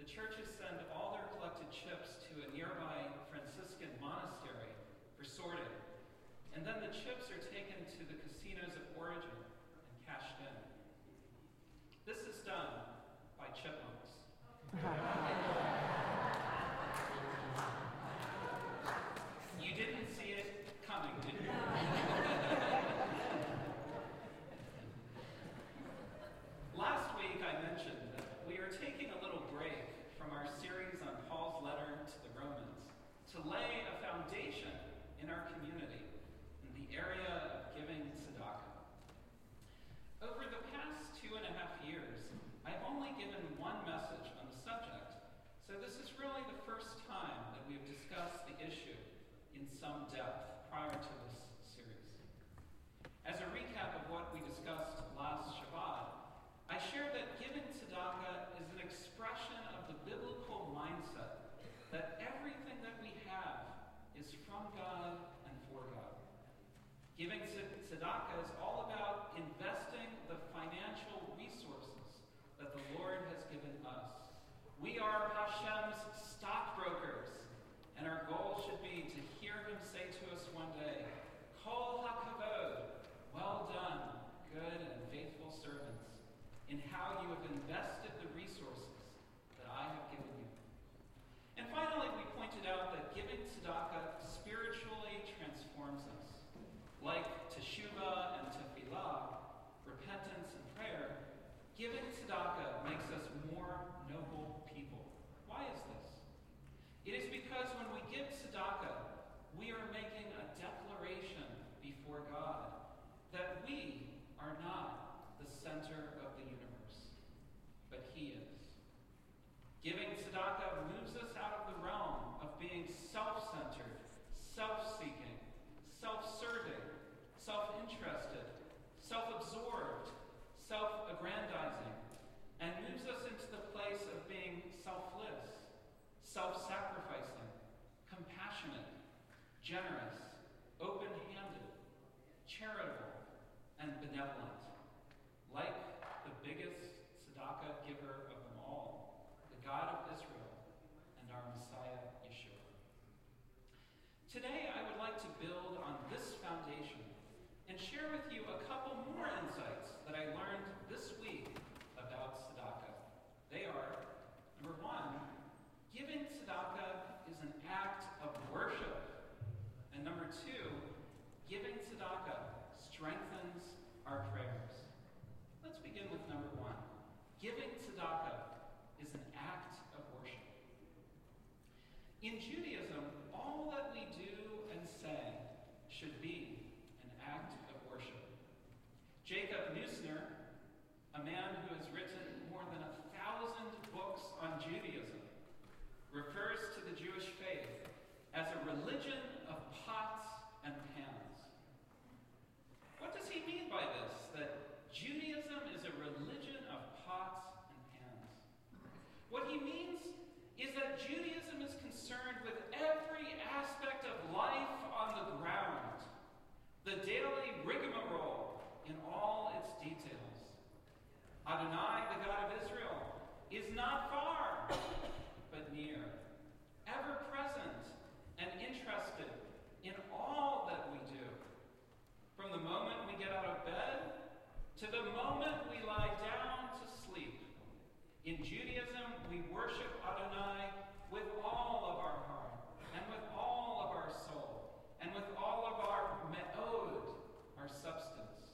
the churches send all their collected chips to a nearby Franciscan monastery for sorting. And then the chips are taken to the casinos of origin and cashed in. This is done by chipmunks. You didn't see it coming, did you? Last week I mentioned that we are taking a little break from our series on Paul's letter to the Romans to lay a foundation in our community in the area of giving tzedakah. Over the past 2.5 years, I've only given one message on the subject, so this is really the first time that we've discussed the issue in some depth prior to this series. As a recap of what we discussed last Shabbat, I shared that giving tzedakah is an expression of the biblical mindset that everything that we have is from God and for God. Giving tzedakah is all about investing the financial resources that the Lord has given us. We are Hashem's stockbrokers, and our goal should be to hear him say to us one day, Kol hakavod, well done, good and faithful servants, in how you have invested the resources that I have given you. And finally, we pointed out that giving tzedakah spiritually transforms us. Like teshuvah and tefillah, repentance and prayer, giving tzedakah makes us more noble people. Why is this? It is because when we give tzedakah, we are making a declaration before God that we are not the center of the universe, but he is. Giving tzedakah moves us out of the realm of being self-centered, self-seeking, self-serving, self-interested, self-absorbed, self-aggrandizing, and moves us into the place of being selfless, self-sacrificing, compassionate, generous, open-handed, charitable, and benevolent, like the biggest tzedakah giver of them all, the God of Israel and our Messiah, Yeshua. Today, I would like to build on this foundation and share with you a couple more insights that I learned this week about tzedakah. They are, number one, giving tzedakah is an act of worship. And number two, giving tzedakah strengthens our prayers. Let's begin with number one. Giving tzedakah is an act of worship. In Judaism, all that we do and say should be an act of worship. Jacob Neusner, a man who has written more than 1,000 books on Judaism, refers to the Jewish faith as a religion of pots and pans. What does he mean by this? That Judaism is a religion of pots and pans. What he means is that Judaism is concerned with every aspect of life on the ground, the daily rigmarole in all its details. Adonai, the God of Israel, is not far, but near, ever present and interested in all that we do. From the moment we get out of bed to the moment we lie down to sleep. In Judaism, we worship Adonai with all of our heart, and with all of our soul, and with all of our me'od, our substance.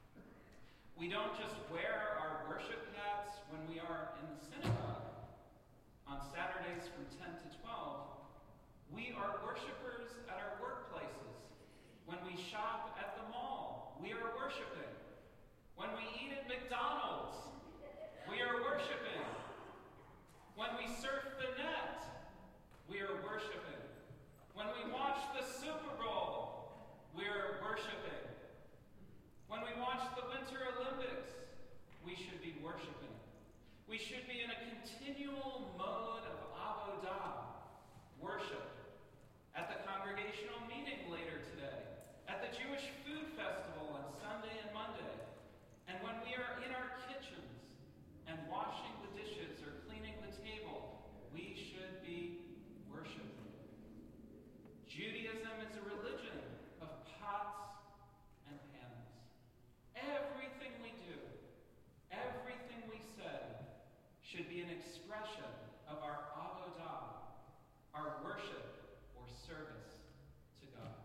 We don't just wear our worship hats when we are in the synagogue on Saturdays from 10 to 12. We are worshipers at our workplaces. When we shop at the mall, we are worshiping. When we eat at McDonald's, we are worshiping. When we surf the net, we are worshiping. When we watch the Super Bowl, we are worshiping. When we watch the Winter Olympics, we should be worshiping. We should be in a continual mode of avodah, worship. At the congregational meeting later today, at the Jewish Food Festival on Sunday and Monday, and when we are in our kitchens and washing the dishes or cleaning the table should be an expression of our avodah, our worship or service to God.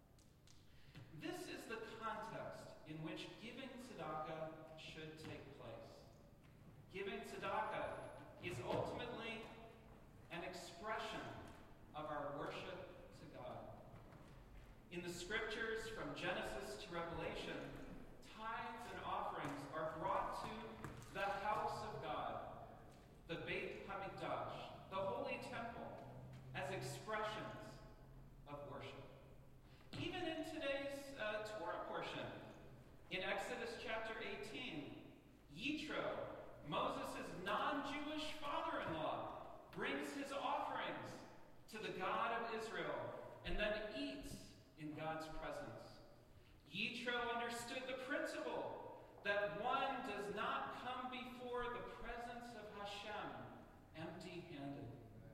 This is the context in which giving tzedakah should take place. Giving tzedakah is ultimately an expression of our worship to God. In the scriptures from Genesis to Revelation, tithes and offerings are brought to the house of God, the Beit HaMikdash, the holy temple, as expressions of worship. Even in today's Torah portion, in Exodus chapter 18, Yitro, Moses' non-Jewish father-in-law, brings his offerings to the God of Israel and then eats in God's presence. Yitro understood the principle that one does not come before the presence of Hashem empty-handed.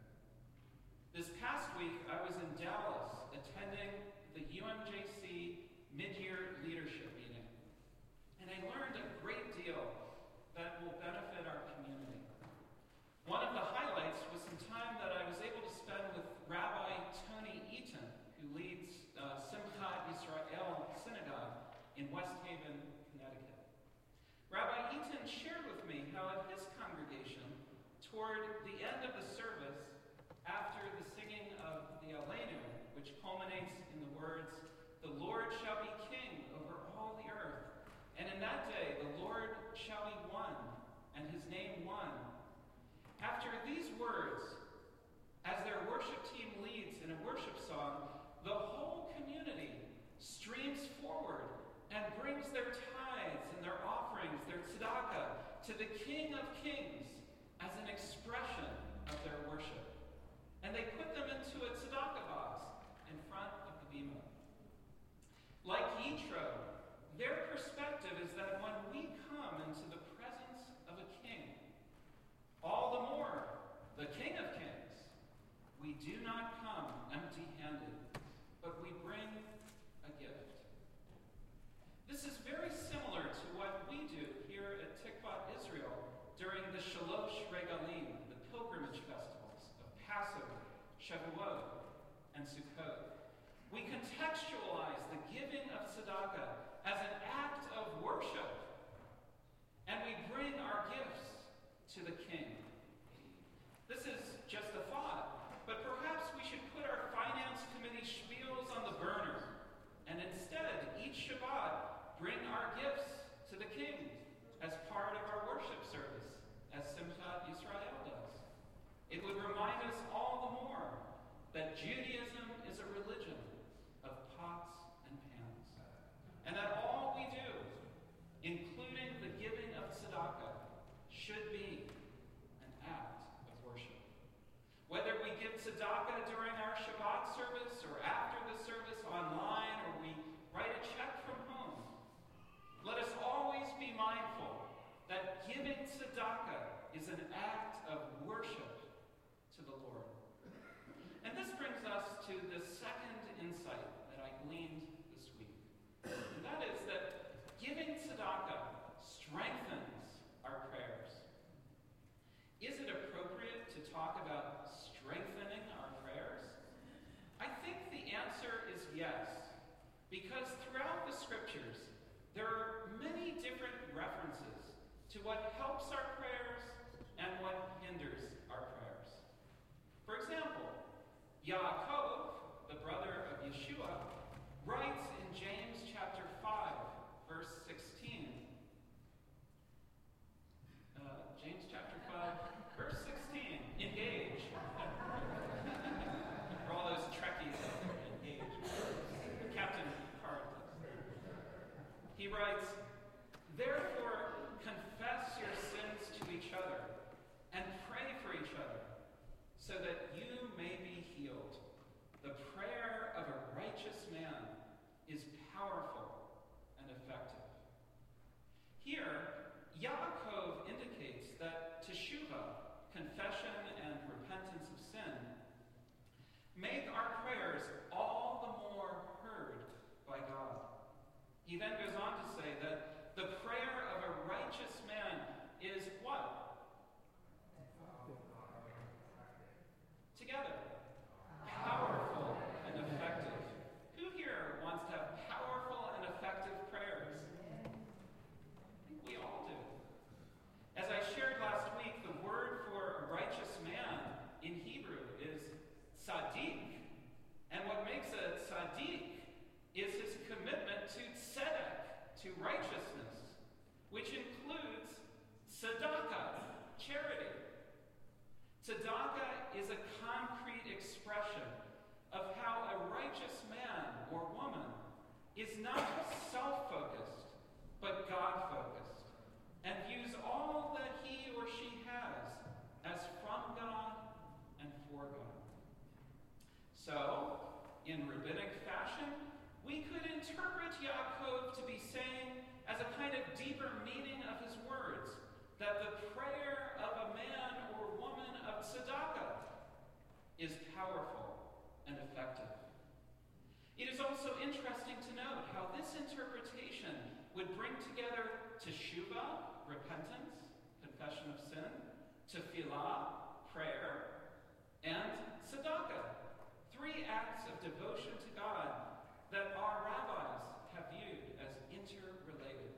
This past week, I was in Dallas attending the UMJC mid-year leadership meeting, and I learned a great deal that will benefit our community. One of the highlights was some time that I was able to spend with Rabbi Tony Eaton, who leads Simchat Yisrael Synagogue in West Haven, Connecticut. Rabbi Eaton shared with me how at his congregation, toward the end of the service, after the singing of the Aleinu, which culminates in the words, "The Lord shall be king over all the earth, and in that day the Lord shall be one, and his name one." After these words, as their worship team leads in a worship song, the whole community streams forward and brings their tithes and their offerings, their tzedakah, to the King of Kings as an expression of their worship. And they put them into a tzedakah box in front of the bima. Like Yitro, their perspective is that when we come into the presence of a king, all the more the King of Kings, we do not come empty-handed, but we bring a gift. This is very similar to what we do here at Tikvat Israel during the Shalosh Regalim, the pilgrimage festivals of Passover, Shavuot, and Sukkot. We contextualize the giving of tzedakah as an act of worship, and we bring our gifts to the King. This is just a thought, but perhaps we should put our finance committee spiels on the burner, and instead, each Shabbat, bring our gifts to the King as part of our worship service, as Simchat Yisrael does. It would remind us all the more that Judaism is a religion of pots and pans, and that all we do, including the giving of tzedakah, should be an act of worship. Whether we give tzedakah during our Shabbat service or after the service online, or we write a check from home, let us always be mindful that giving tzedakah is an act of worship to the Lord. And this brings us to the second insight that I gleaned this week. And that is that giving tzedakah strengthens our prayers. Is it appropriate to talk about strengthening our prayers? I think the answer is yes, because throughout the scriptures, there are many different references to what helps our prayers and what hinders our prayers. For example, Yaakov, the brother of Yeshua, writes in James chapter 5, verse 16. James chapter 5, verse 16. Engage. For all those Trekkies out there, engage. Captain Picard. He writes, "Therefore, confess your sins to each other and pray for each other, so that you may be healed. The prayer of a righteous man is powerful and effective." Here, Yaakov indicates that teshuvah, confession and repentance of sin, make our prayers all the more heard by God. He then goes on to say that the prayer of a righteous man is what? interpret Yaakov to be saying, as a kind of deeper meaning of his words, that the prayer of a man or woman of tzedakah is powerful and effective. It is also interesting to note how this interpretation would bring together teshuvah, repentance, confession of sin, tefillah, prayer, and tzedakah, 3 acts of devotion to God that our rabbis have viewed as interrelated.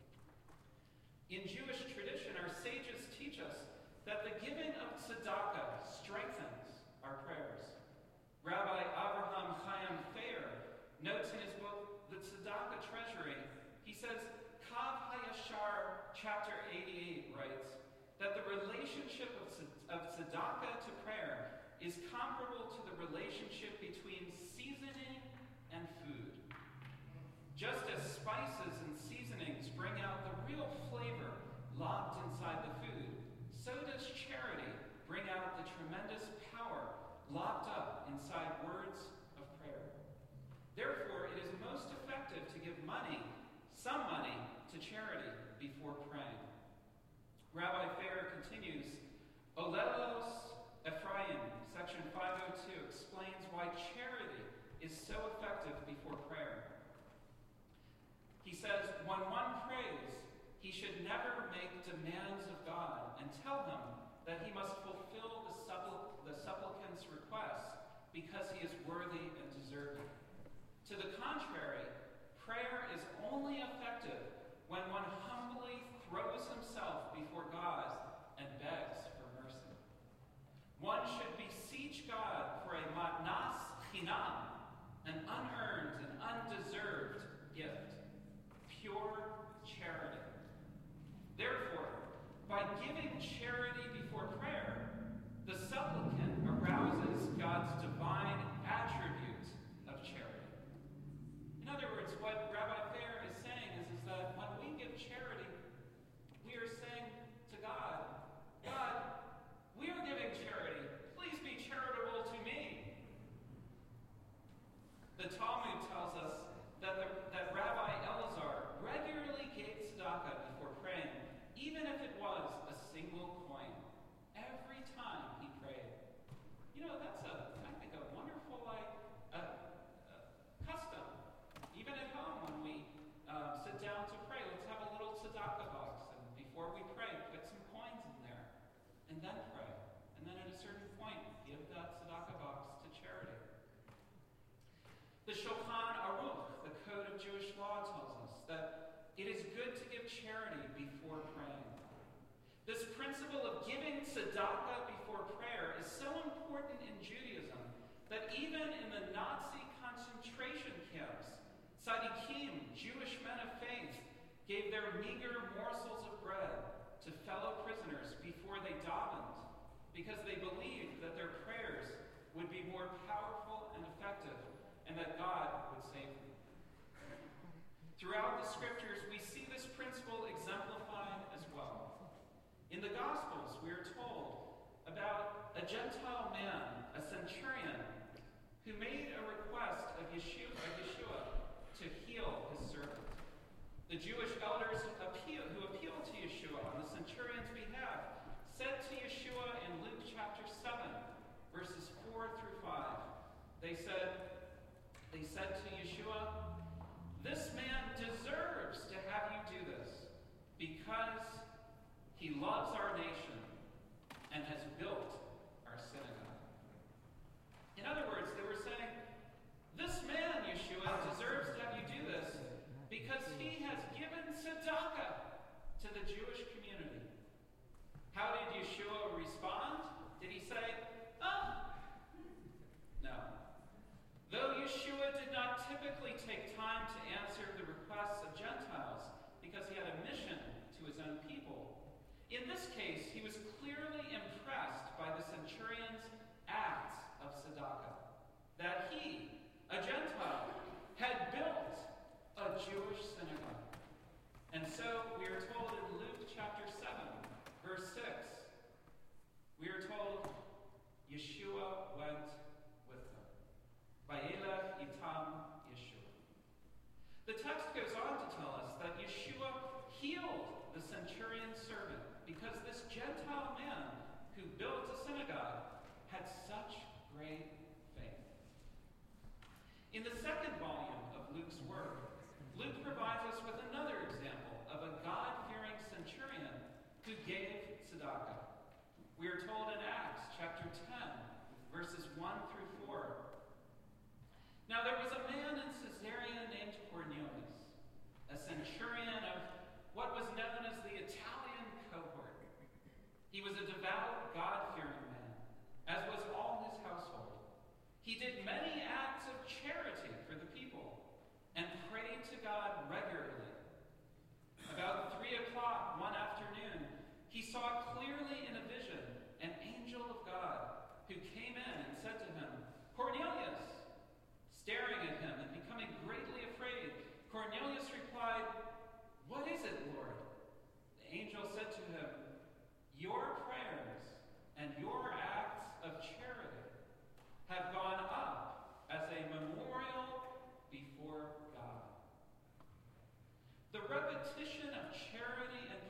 In Jewish tradition, our sages teach us that the giving of tzedakah strengthens our prayers. Rabbi Avraham Chaim Thayer notes in his book, The Tzedakah Treasury, he says, Kav HaYashar, chapter 88, writes that the relationship of tzedakah to prayer is comparable to the relationship between seasoning and food. Just as spices and seasonings bring out the real flavor locked inside the food, so does charity bring out the tremendous power locked up inside words of prayer. Therefore, it is most effective to give money, some money, to charity before praying. Rabbi Thayer continues, Olelos Ephraim, section 502, explains why charity is so effective before prayer. He says, when one prays, he should never make demands of God and tell him that he must fulfill the supplicant's request because he is worthy and deserving. To the contrary, prayer is only effective when one humbly throws himself before God and begs for mercy. One should beseech God for a matnas chinam, an unearned and undeserved gift, pure charity. Therefore, by giving charity before prayer, the supplicant arouses God's divine attribute of charity. In other words, what Rabbi Thayer is saying is that when we give charity, we are saying to God, God, we are giving charity. Please be charitable to me. The Talmud tells us that Rabbi Elazar regularly gave tzedakah before praying, even if it was a single coin, every time he prayed. You know, that's I think a wonderful custom. Even at home, when we sit down to pray, let's have a little tzedakah box, and before we pray, put some coins in there, and then pray. And then at a certain point, give that tzedakah box to charity. The Shulchan Aruch, the Code of Jewish Law, tells us that it is good to give charity before praying. This principle of giving tzedakah before prayer is so important in Judaism that even in the Nazi concentration camps, tzaddikim, Jewish men of faith, gave their meager morsels of bread to fellow prisoners before they davened, because they believed that their prayers would be more powerful and effective, and that God would save them. Throughout the scriptures, we see this principle exemplified as well. In the Gospels, we are told about a Gentile man, a centurion, who made a request of Yeshua to heal his servant. The Jewish elders who appealed to Yeshua on the centurion's behalf said to Yeshua in Luke chapter 7, verses 4 through 5, they said to Yeshua, "This man deserves to have you do this because he loves our nation and has built our synagogue." In other words, they were saying, this man, Yeshua, deserves to have you do this because he has given tzedakah to the Jewish community. How did Yeshua respond? Did he say, No. Though Yeshua did not typically take time to answer the requests of Gentiles because he had a mission to his own people, in this case, he was clearly impressed by the centurion's acts of tzedakah, that he, a Gentile, had built a Jewish synagogue. And so we are told in Luke chapter 7, verse 6, we are told, Yeshua went with them. Vayelech itam Yeshua. In the second volume of Luke's work, Luke provides us with another example of a God-fearing centurion who gave tzedakah. We are told in Acts chapter 10, verses 1 through 4. Now there was a man in Caesarea named Cornelius, a centurion of what was known as the Italian cohort. He was a devout, God-fearing man, as was all his household. He did many acts of charity for the people and prayed to God regularly. About 3 o'clock one afternoon, he saw clearly in a vision an angel of God who came in and said to him, "Cornelius!" Staring at him and becoming greatly afraid, Cornelius replied, "What is it, Lord?" The angel said to him, "Your prayers and your acts of charity have gone up as a memorial before God." The repetition of charity and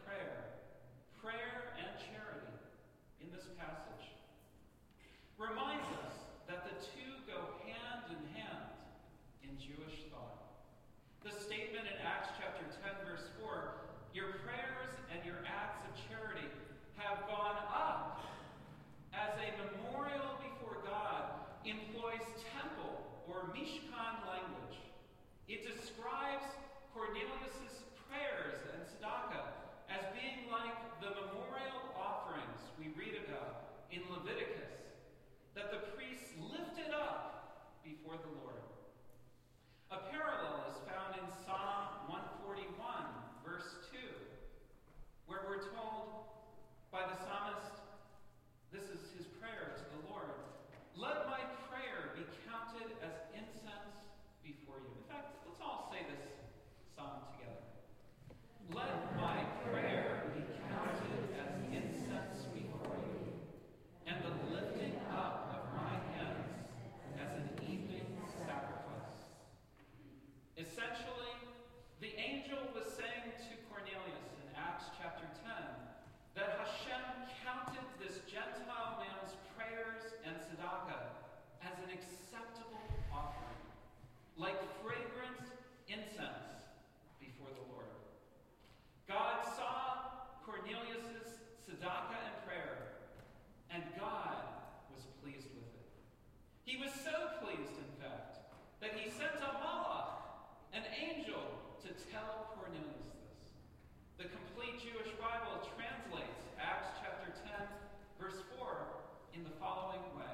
prayer and charity in this passage reminds us that the two go hand in hand in Jewish thought. The statement in Acts chapter 10, verse 4, "Your prayers and your acts of charity have gone up as a memorial before God," employs temple or Mishkan language. It describes Cornelius' prayers and tzedakah as being like the memorial offerings we read about in Leviticus that the priests lifted up before the Lord. A parallel is found in Psalm 141, verse 2, where we're told by the psalmist, this is his prayer to the Lord, "Let my prayer be counted as incense before you." In fact, let's all say this psalm together. "Let my prayer be counted as incense before you, and the lifting up of my hands as an evening sacrifice." Essentially, the angel was saying to Cornelius in Acts chapter 10 that Hashem counted this Gentile man's prayers and tzedakah as an acceptable offering, like fragrant incense before the Lord. God saw Cornelius' tzedakah and prayer, and God was pleased with it. He was so pleased, in fact, that he sent a malach, an angel, to tell Cornelius this. The complete Jewish Bible translates Acts chapter 10, verse 4 in the following way.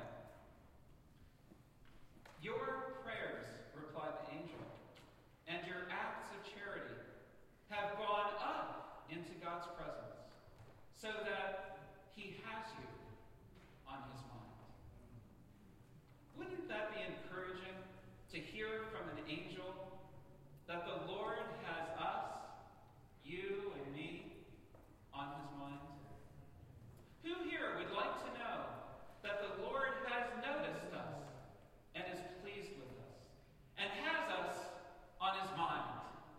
"Your prayers," replied the angel, "and your acts of charity have gone up into God's presence, so that he has you on his mind." Wouldn't that be encouraging to hear from an angel that the Lord has us, you and me, on his mind? Who here would like to know that the Lord has noticed us and is pleased with us and has us on his mind?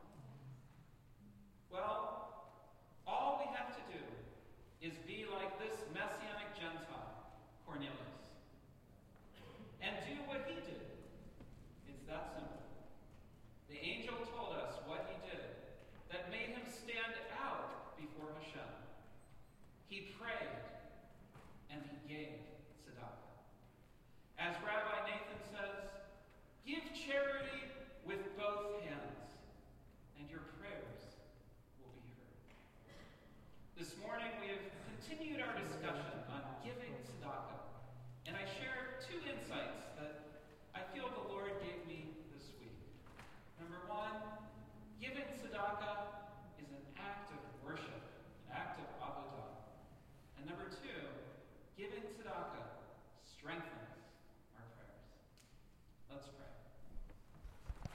Well, all we have to do is be like this Messianic Gentile, Cornelius, and do what he did. It's that simple. The angel told us what he did that made him stand out before Hashem. He prayed and he gave tzedakah. As Rabbi Nathan says, "Give charity with both hands, and your prayers will be heard." This morning we have continued our discussion on giving tzedakah, and I share two insights that I feel the Lord gave me this week. Number one, giving tzedakah is an act of worship, an act of avodah. And number two, giving tzedakah strengthens our prayers. Let's pray.